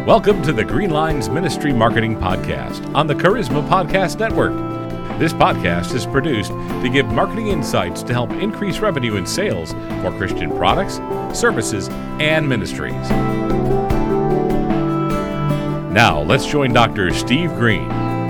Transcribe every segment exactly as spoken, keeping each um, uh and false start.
Welcome to the Green Lines Ministry Marketing Podcast on the Charisma Podcast Network. This podcast is produced to give marketing insights to help increase revenue and sales for Christian products, services, and ministries. Now, let's join Doctor Steve Green.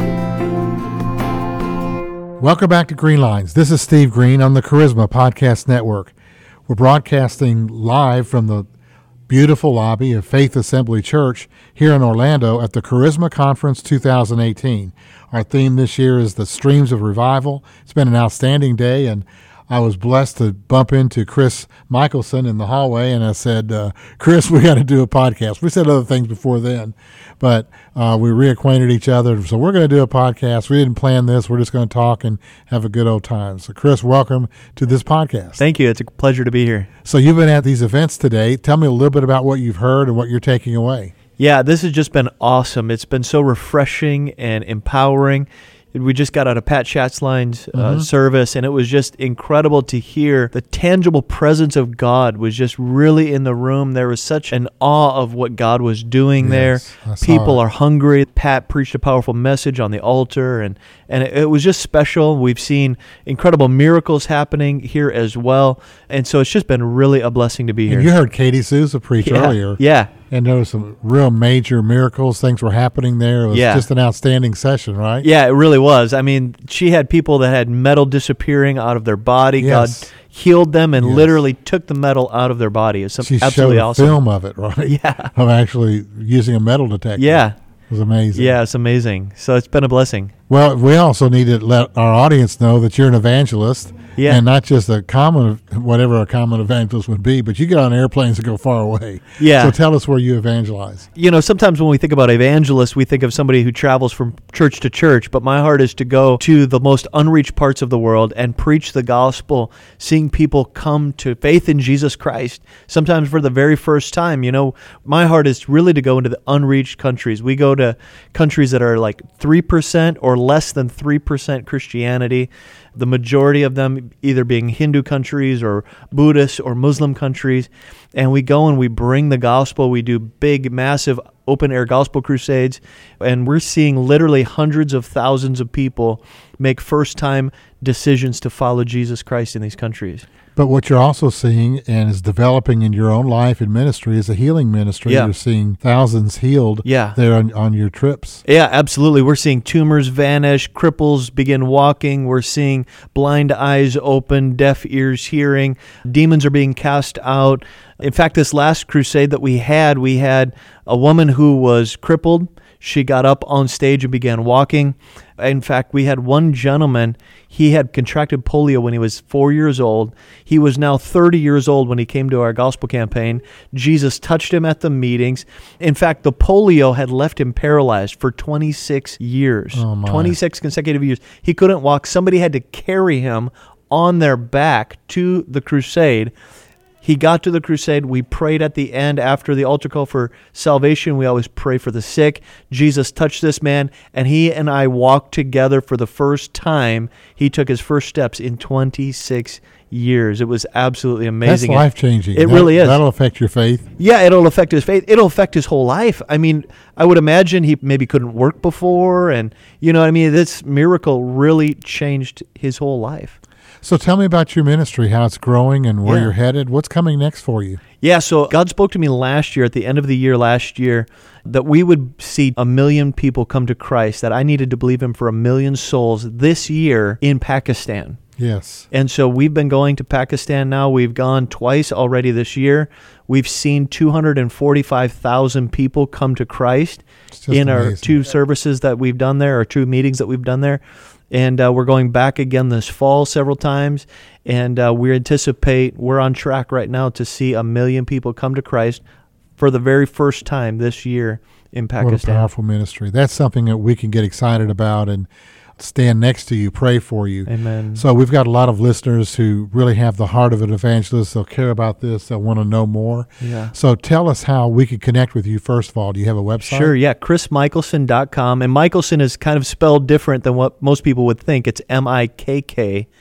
Welcome back to Green Lines. This is Steve Green on the Charisma Podcast Network. We're broadcasting live from the beautiful lobby of Faith Assembly Church here in Orlando at the Charisma Conference two thousand eighteen. Our theme this year is the Streams of Revival. It's been an outstanding day, and I was blessed to bump into Chris Michelson in the hallway, and I said, uh, Chris, we got to do a podcast. We said other things before then, but uh, we reacquainted each other, so we're going to do a podcast. We didn't plan this. We're just going to talk and have a good old time. So, Chris, welcome to this podcast. Thank you. It's a pleasure to be here. So you've been at these events today. Tell me a little bit about what you've heard and what you're taking away. Yeah, this has just been awesome. It's been so refreshing and empowering. We just got out of Pat Schatzline's uh, mm-hmm. service, and it was just incredible to hear the tangible presence of God was just really in the room. There was such an awe of what God was doing yes, there. People it. are hungry. Pat preached a powerful message on the altar, and, and it, it was just special. We've seen incredible miracles happening here as well, and so it's just been really a blessing to be here. And you heard Katie Souza preach yeah, earlier. Yeah. And there were some real major miracles. Things were happening there. It was yeah. just an outstanding session, right? Yeah, it really was. I mean, she had people that had metal disappearing out of their body. Yes. God healed them and yes. literally took the metal out of their body. It's she absolutely showed a awesome. film of it, right? Yeah. Of actually using a metal detector. Yeah. It was amazing. Yeah, it's amazing. So it's been a blessing. Well, we also need to let our audience know that you're an evangelist. Yeah. And not just a common, whatever a common evangelist would be, but you get on airplanes and go far away. Yeah. So tell us where you evangelize. You know, sometimes when we think about evangelists, we think of somebody who travels from church to church, but my heart is to go to the most unreached parts of the world and preach the gospel, seeing people come to faith in Jesus Christ, sometimes for the very first time. You know, my heart is really to go into the unreached countries. We go to countries that are like three percent or less than three percent Christianity, the majority of them either being Hindu countries or Buddhist or Muslim countries. And we go and we bring the gospel. We do big, massive open-air gospel crusades. And we're seeing literally hundreds of thousands of people make first-time decisions to follow Jesus Christ in these countries. But what you're also seeing and is developing in your own life and ministry is a healing ministry. Yeah. You're seeing thousands healed yeah. there on, on your trips. Yeah, absolutely. We're seeing tumors vanish, cripples begin walking. We're seeing blind eyes open, deaf ears hearing. Demons are being cast out. In fact, this last crusade that we had, we had a woman who was crippled. She got up on stage and began walking. In fact, we had one gentleman, he had contracted polio when he was four years old. He was now thirty years old when he came to our gospel campaign. Jesus touched him at the meetings. In fact, the polio had left him paralyzed for twenty-six years. Oh my. twenty-six consecutive years. He couldn't walk. Somebody had to carry him on their back to the crusade. He got to the crusade. We prayed at the end after the altar call for salvation. We always pray for the sick. Jesus touched this man, and he and I walked together for the first time. He took his first steps in twenty-six years. It was absolutely amazing. That's life-changing. It that, really is. That'll affect your faith. Yeah, it'll affect his faith. It'll affect his whole life. I mean, I would imagine he maybe couldn't work before, and you know what I mean? This miracle really changed his whole life. So tell me about your ministry, how it's growing and where Yeah. you're headed. What's coming next for you? Yeah, so God spoke to me last year, at the end of the year last year, that we would see a million people come to Christ, that I needed to believe him for a million souls this year in Pakistan. Yes. And so we've been going to Pakistan now. We've gone twice already this year. We've seen two hundred forty-five thousand people come to Christ in our amazing. two services that we've done there, or two meetings that we've done there. And uh, we're going back again this fall several times. And uh, we anticipate, we're on track right now to see a million people come to Christ for the very first time this year in Pakistan. What a powerful ministry. That's something that we can get excited about and stand next to you, pray for you. Amen. So we've got a lot of listeners who really have the heart of an evangelist. They'll care about this. They'll want to know more. Yeah. So tell us how we can connect with you, first of all. Do you have a website? Sure, yeah, chris michelson dot com. And Michelson is kind of spelled different than what most people would think. It's M I K K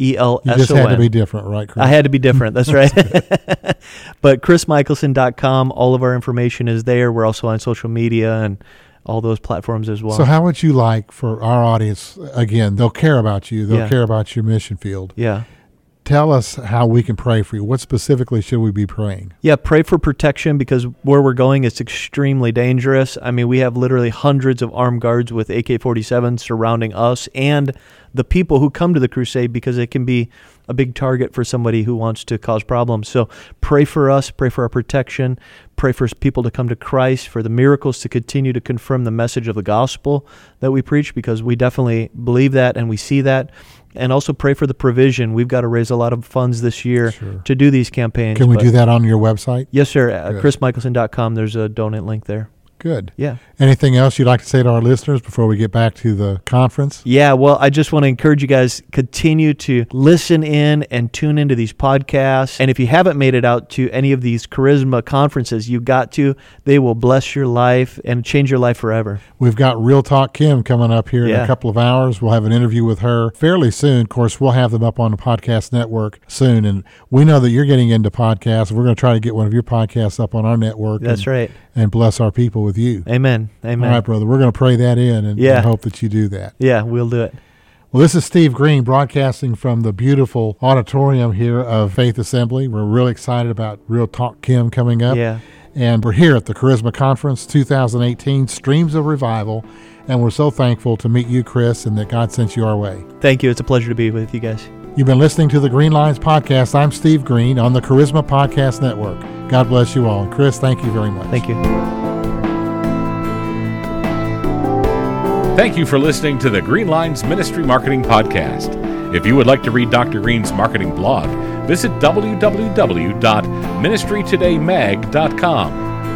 E L S O N. You just had to be different, right, Chris? I had to be different. That's right. But chris michelson dot com, all of our information is there. We're also on social media and all those platforms as well. So how would you like for our audience, again, they'll care about you. They'll Yeah. care about your mission field. Yeah. Tell us how we can pray for you. What specifically should we be praying? Yeah, pray for protection because where we're going is extremely dangerous. I mean, we have literally hundreds of armed guards with A K forty-sevens surrounding us and the people who come to the crusade because it can be a big target for somebody who wants to cause problems. So pray for us, pray for our protection, pray for people to come to Christ, for the miracles to continue to confirm the message of the gospel that we preach because we definitely believe that and we see that. And also pray for the provision. We've got to raise a lot of funds this year Sure. to do these campaigns. Can we but- do that on your website? Yes, sir. At Good. chris michelson dot com, there's a donate link there. Good. Yeah. Anything else you'd like to say to our listeners before we get back to the conference? Yeah, well, I just want to encourage you guys, continue to listen in and tune into these podcasts. And if you haven't made it out to any of these Charisma conferences, you've got to. They will bless your life and change your life forever. We've got Real Talk Kim coming up here in Yeah. a couple of hours. We'll have an interview with her fairly soon. Of course, we'll have them up on the podcast network soon. And we know that you're getting into podcasts. We're going to try to get one of your podcasts up on our network. That's and, right. And bless our people with you. Amen. Amen. All right, brother. We're going to pray that in and, Yeah. and hope that you do that. Yeah, we'll do it. Well, this is Steve Green broadcasting from the beautiful auditorium here of Faith Assembly. We're really excited about Real Talk Kim coming up. Yeah. And we're here at the Charisma Conference two thousand eighteen, Streams of Revival. And we're so thankful to meet you, Chris, and that God sent you our way. Thank you. It's a pleasure to be with you guys. You've been listening to the Green Lines Podcast. I'm Steve Green on the Charisma Podcast Network. God bless you all. And Chris, thank you very much. Thank you. Thank you for listening to the Green Lines Ministry Marketing Podcast. If you would like to read Doctor Green's marketing blog, visit w w w dot ministry today mag dot com.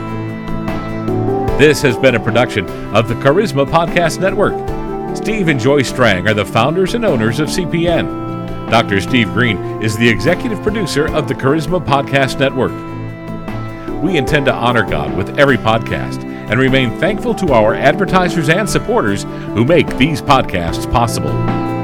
This has been a production of the Charisma Podcast Network. Steve and Joy Strang are the founders and owners of C P N. Doctor Steve Green is the executive producer of the Charisma Podcast Network. We intend to honor God with every podcast and remain thankful to our advertisers and supporters who make these podcasts possible.